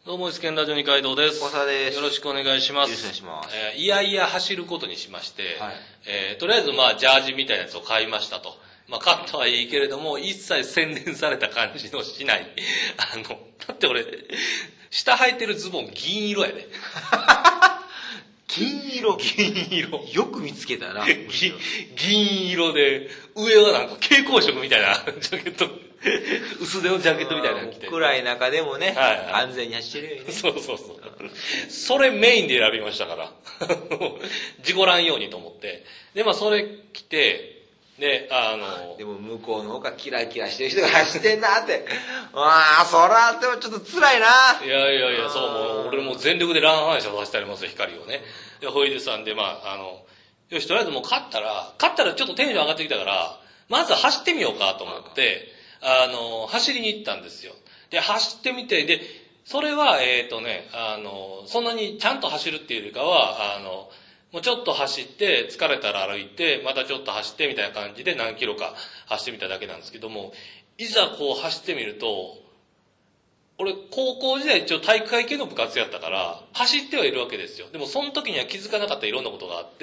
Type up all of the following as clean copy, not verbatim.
どうも、スケンラジオ二階堂です。 大沢です。 よろしくお願いします。 よろしくお願いします。 いやいや走ることにしまして、 はいとりあえずジャージみたいなやつを買いましたと。買ったはいいけれども、一切洗練された感じのしない。だって俺、下履いてるズボン銀色やで。 銀色銀色。 よく見つけたな。 銀色で、上はなんか蛍光色みたいなジャケット、薄手のジャケットみたいなの着て。 暗い中でもね、 はいはい、 安全に走ってるようにね。 そう。それメインで選びましたから。事故らんようにと思って。で、それ着て、で、 でも向こうの方がキラキラしてる人が走ってんなって。そら、でもちょっと辛いな。 いや、そう、俺も全力で乱反射を出してありますよ、光をね。で、ホイールさんで、よし、とりあえずもう勝ったらちょっとテンション上がってきたから、まず走ってみようかと思って、走りに行ったんですよ。で、走ってみて、で、それは、そんなにちゃんと走るっていうよりかは、もうちょっと走って、疲れたら歩いて、またちょっと走ってみたいな感じで何キロか走ってみただけなんですけども、いざこう走ってみると、俺、高校時代一応体育会系の部活やったから、走ってはいるわけですよ。でもその時には気づかなかったいろんなことがあって、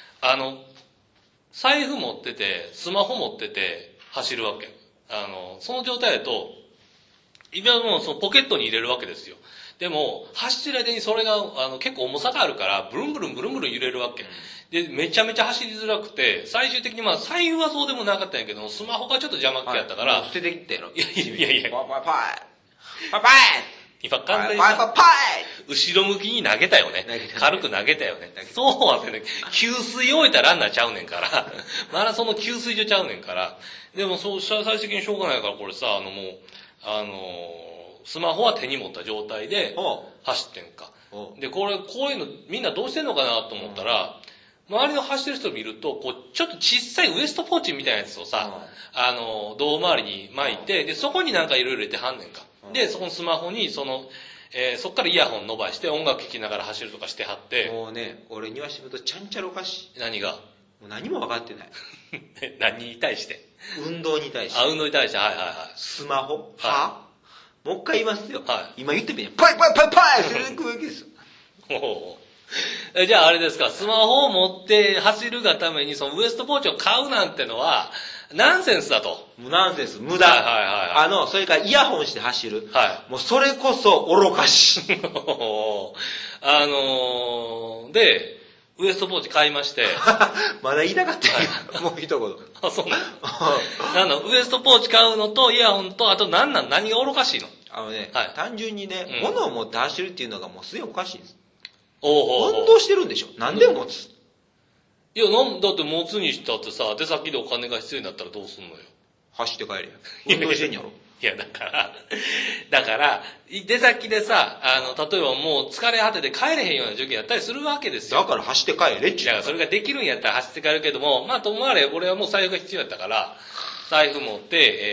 財布持ってて、スマホ持ってて、走るわけ。その状態だと、今もうそのポケットに入れるわけですよ。でも、走ってる間にそれが、結構重さがあるから、ブルンブルン揺れるわけ。で、めちゃめちゃ走りづらくて、最終的に財布はそうでもなかったんやけど、スマホがちょっと邪魔っ気やったから、 捨ててきたやろ。 いや。 パイ今完全に後ろ向きに投げたよね。軽く投げたよね。そうはね、給水置いたランナーちゃうねんから。マラソンの給水所ちゃうねんから。でもそうしたら最終的にしょうがないから、これさ、スマホは手に持った状態で走ってんか。で、こういうのみんなどうしてんのかなと思ったら、周りの走ってる人を見ると、ちょっと小さいウエストポーチみたいなやつをさ、胴回りに巻いて、で、そこになんかいろいろ入れてはんねんか。で、そこのスマホに、そっからイヤホン伸ばして音楽聴きながら走るとかしてはって。 もうね、俺にはしぶとちゃんちゃらおかしい。 何が？ もう何も分かってない。 何に対して？ 運動に対して。 運動に対して、はい。 スマホもう一回言いますよ。 はい。 今言ってみて。パイそれで行くわけですよ。 じゃああれですか、スマホを持って走るがためにそのウエストポーチを買うなんてのは、ナンセンスだと。 ナンセンス、無駄。 はい。 それからイヤホンして走る。 はい。 もうそれこそ愚かし。 で、ウエストポーチ買いまして。 まだ言いたかったよ。もう一言。 そうなの。ウエストポーチ買うのとイヤホンと、あと何が愚かしいの？ 単純にね、物を持って走るっていうのがもうすでにおかしいです。 運動してるんでしょ？なんで持つ？ いや、だって持つにしたってさ、出先でお金が必要になったらどうすんのよ。 走って帰れよ。運動してんやろ。 いや、だから、出先でさ、例えばもう疲れ果てて帰れへんような状況やったりするわけですよ。 だから走って帰れっちゅう。 だからそれができるんやったら走って帰るけども、ともあれ、俺はもう財布が必要やったから、財布持って、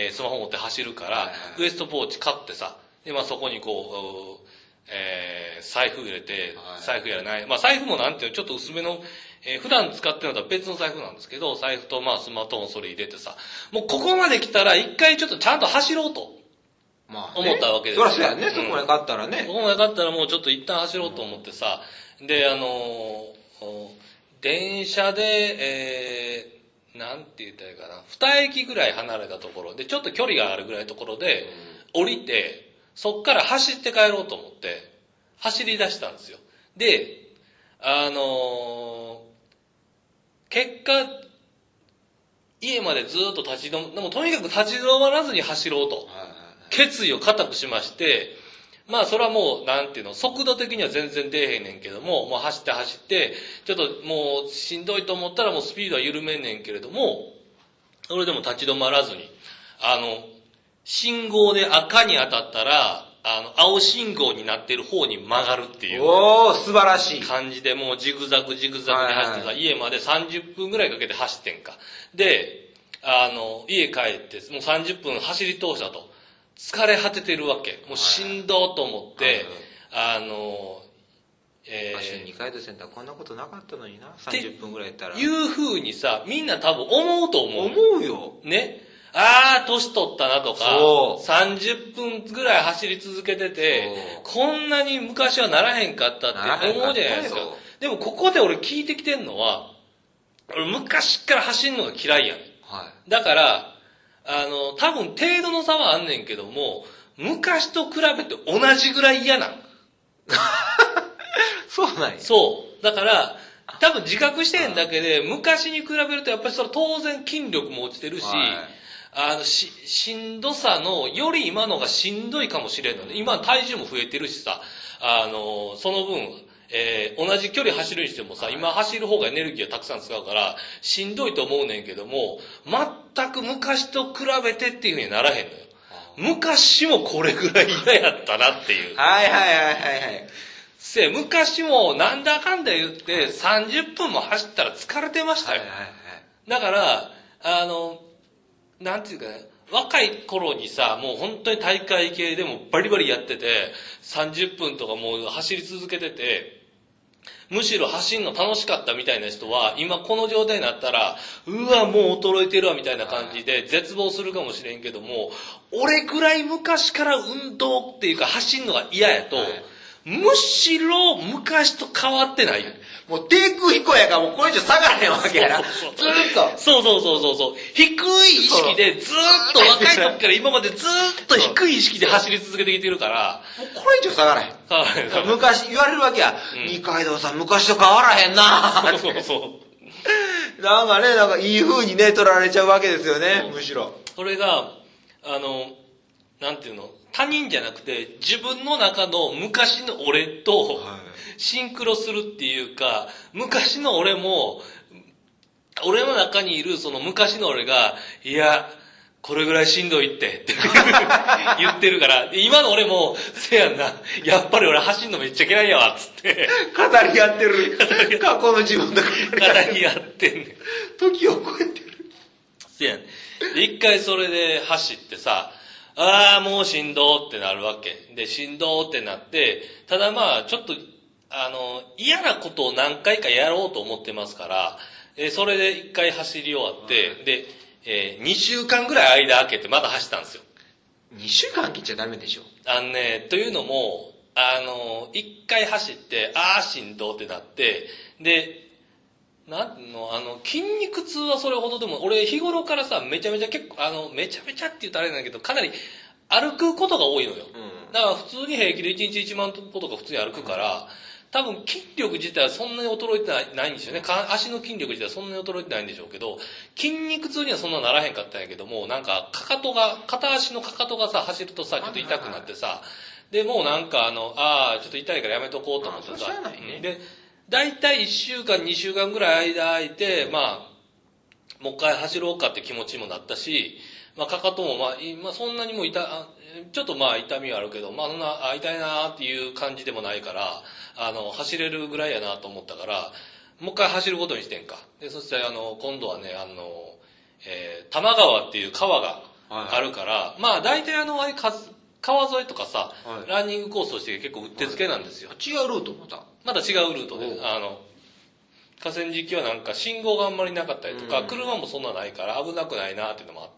スマホ持って走るから、ウエストポーチ買ってさ、で、そこに財布入れて、財布やらない。財布もなんていうの、ちょっと薄めの、普段使ってるのとは別の財布なんですけど、財布とスマートフォンそれ入れてさ、もうここまで来たら一回ちょっとちゃんと走ろうと。思ったわけですよ。そりゃそうやね、そこまで買ったらね。 そこまで買ったらもうちょっと一旦走ろうと思ってさ、で、電車で、なんて言ったらいいかな、2駅ぐらい離れたところで、ちょっと距離があるぐらいのところで、降りて、そっから走って帰ろうと思って、走り出したんですよ。で、結果、家までずっとでもとにかく立ち止まらずに走ろうと、決意を固くしまして、それはもう、なんていうの、速度的には全然出えへんねんけども、もう走って、ちょっともうしんどいと思ったらもうスピードは緩めんねんけれども、それでも立ち止まらずに、信号で赤に当たったら、青信号になってる方に曲がるっていう。 素晴らしい。 感じでもうジグザグに走ってさ、家まで30分ぐらいかけて走ってんか。で、家帰って、もう30分走り通したと。疲れ果ててるわけ。もうしんどうと思って、 二階堂センターこんなことなかったのにな、30分ぐらいやったら。 いう風にさ、みんな多分思うと思う。 思うよ。 ね。 年取ったなとか、30分ぐらい走り続けてて、こんなに昔はならへんかったって思うじゃないですか。でもここで俺聞いてきてんのは、俺昔から走るのが嫌いやん。 はい。 だから、多分程度の差はあんねんけども、昔と比べて同じぐらい嫌なん。 そうなんや。 そう。だから、多分自覚してんだけで、昔に比べるとやっぱりそれ当然筋力も落ちてるし、しんどさの、より今のがしんどいかもしれんので、今体重も増えてるしさ、その分、同じ距離走るにしてもさ、今走る方がエネルギーがたくさん使うから、しんどいと思うねんけども、全く昔と比べてっていう風にならへんのよ。昔もこれぐらい嫌やったなっていう。 はいはいはいはいはい。 昔もなんだかんだ言って30分も走ったら疲れてましたよ。 はいはいはい。 だから、なんていうかね、若い頃にさ、もう本当に大会系でもバリバリやってて、30分とかもう走り続けてて、むしろ走るの楽しかったみたいな人は、今この状態になったら、うわ、もう衰えてるわみたいな感じで絶望するかもしれんけども、俺ぐらい昔から運動っていうか走るのが嫌やと、むしろ昔と変わってない。 もう低空飛行やからもうこれ以上下がらへんわけやな。ずーっと。 そう。低い意識でずーっと若い時から今までずーっと低い意識で走り続けてきてるから。 もうこれ以上下がらへん。昔言われるわけや。二階堂さん昔と変わらへんなそう。 なんかね、なんかいい風にね、取られちゃうわけですよね、むしろ。 それが、なんていうの、他人じゃなくて自分の中の昔の俺とシンクロするっていうか、昔の俺も、俺の中にいるその昔の俺が、いや、これぐらいしんどいって言ってるから、今の俺も、せやんな、やっぱり俺走んのめっちゃ嫌いやわ、つって。 語り合ってる。過去の自分と語り合ってんねん。 時を超えてる。 せやん。一回それで走ってさ、もうしんどってなるわけ。で、しんどってなって、ただまあ、ちょっと、嫌なことを何回かやろうと思ってますから、それで一回走り終わって、で、2週間ぐらい間空けてまた走ったんですよ。 2週間空けちゃダメでしょ。 というのも、一回走って、しんどってなって、で、筋肉痛はそれほどでも、俺日頃からさ、めちゃめちゃ結構、めちゃめちゃって言ったらあれなんだけど、かなり歩くことが多いのよ。だから普通に平気で1日1万歩とか普通に歩くから、多分筋力自体はそんなに衰えてないんですよね。足の筋力自体はそんなに衰えてないんでしょうけど、筋肉痛にはそんなならへんかったんやけども、なんか片足のかかとがさ、走るとさ、ちょっと痛くなってさ、で、もうなんかちょっと痛いからやめとこうと思ってさ、で、だいたい1週間2週間ぐらい間空いて、まあ、もう一回走ろうかって気持ちもなったし、まあ、かかともそんなにもちょっと痛みはあるけど、痛いなーっていう感じでもないから、走れるぐらいやなと思ったから、もう一回走ることにしてんか。で、そして今度はね、多摩川っていう川があるから、まあ、大体川沿いとかさ、ランニングコースとして結構うってつけなんですよ。 違うルートまた違うルートで、河川敷はなんか信号があんまりなかったりとか、車もそんなないから危なくないなっていうのもあって、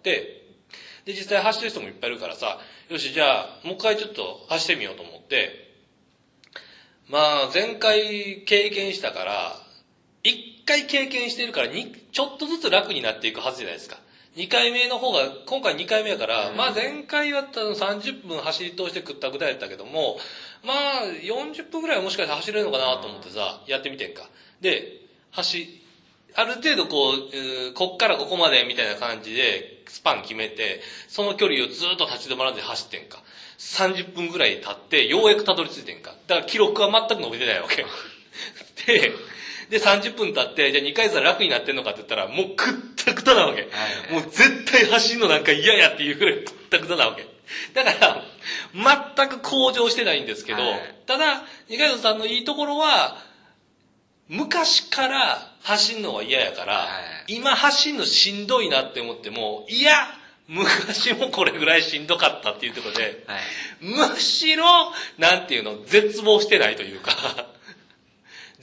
で、実際走ってる人もいっぱいいるからさ、よし、じゃあ、もう一回ちょっと走ってみようと思って、まあ、前回経験したから、一回経験してるから、ちょっとずつ楽になっていくはずじゃないですか。2回目の方が、今回2回目やから、まあ前回は30分走り通して食ったぐらいだったけども、まあ40分ぐらいはもしかして走れるのかなと思ってさ、やってみてんか。で、ある程度こっからここまでみたいな感じで、スパン決めて、その距離をずっと立ち止まらずに走ってんか。30分ぐらい経って、ようやくたどり着いてんか。だから記録は全く伸びてないわけ。で、30分経って、じゃあ2回戦楽になってんのかって言ったら、もうくったくたなわけ。もう絶対走るのなんか嫌やっていうぐらいくったくたなわけ。だから、全く向上してないんですけど、ただ、二階堂さんのいいところは、昔から走るのは嫌やから、今走るのしんどいなって思っても、いや、昔もこれぐらいしんどかったっていうところで、むしろ、なんていうの、絶望してないというか、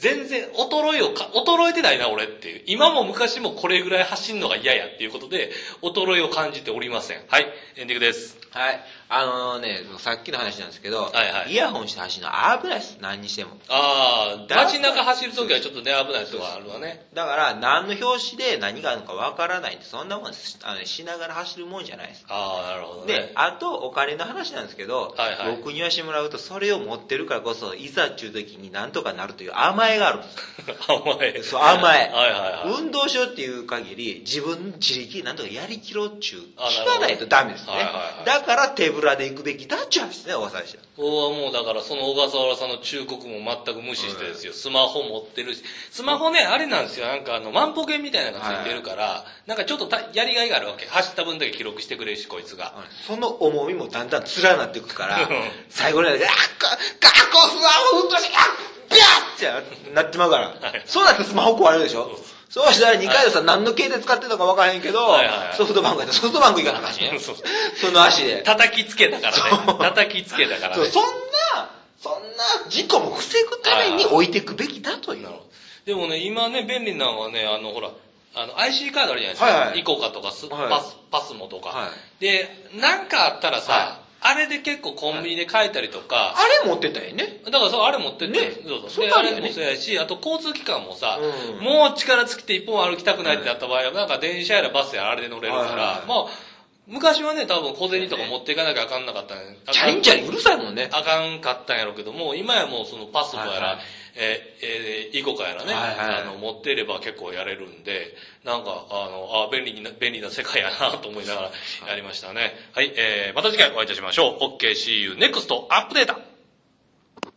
全然衰えてないな俺っていう。今も昔もこれぐらい走るのが嫌やっていうことで、衰えを感じておりません。はい、エンディングです。 はい。さっきの話なんですけど、 はいはい、 イヤホンして走るの危ないです。何にしても。 街中走るときはちょっとね、危ないとこあるわね。 だから、何の表紙で何があるのかわからないんで、そんなもんしながら走るもんじゃないです。 なるほどね。 で、あと、お金の話なんですけど、 はいはい、 僕に言わせてもらうと、それを持ってるからこそ、いざっていう時になんとかなるという甘えがあるんです。 甘え。 そう、甘え。 はいはいはい。 運動しようっていう限り、自分自力でなんとかやりきろうっちゅう、聞かないとダメですね。 はいはいはい、 だから手ぶらで行くべきだっちゅう話ですね、小笠原氏は。 もうだからその小笠原さんの忠告も全く無視してですよ。スマホ持ってるし。スマホね、あれなんですよ。なんか万歩計みたいなのがついてるから、なんかちょっとやりがいがあるわけ。走った分だけ記録してくれるし、こいつが。 その重みもだんだん連なっていくから、最後になって、学校スマホ運動しビャーってなってまうから。はい、そうなってスマホ壊れるでしょ。そうしたら二階堂さん何の携帯使ってたか分からへんけど、ソフトバンクやったらソフトバンク行かなあかんしね。その足で。 叩きつけたからね。叩きつけたからね。 そんな事故も防ぐために置いていくべきだという。 でもね、今ね、便利なのはね、ほら、IC カードあるじゃないですか。はいはい、イコカとかパスモとか。はい、で、なんかあったらさ、はい、あれで結構コンビニで買えたりとか。 あれ持ってたよね。 だからそう、あれ持ってって。ね、そうで、あれもそうやし、あと交通機関もさ、もう力尽きて一本歩きたくないってなった場合は、なんか電車やらバスやらあれで乗れるから、まあ、昔はね、多分小銭とか持っていかなきゃあかんなかったね。 チャリンチャリンうるさいもんね。 あかんかったんやろうけども、今やもうそのパスモやら、イコカやらね、持っていれば結構やれるんで、なんか、便利な世界やなと思いながらやりましたね。はい、また次回お会いいたしましょう。OK, see you next アップデート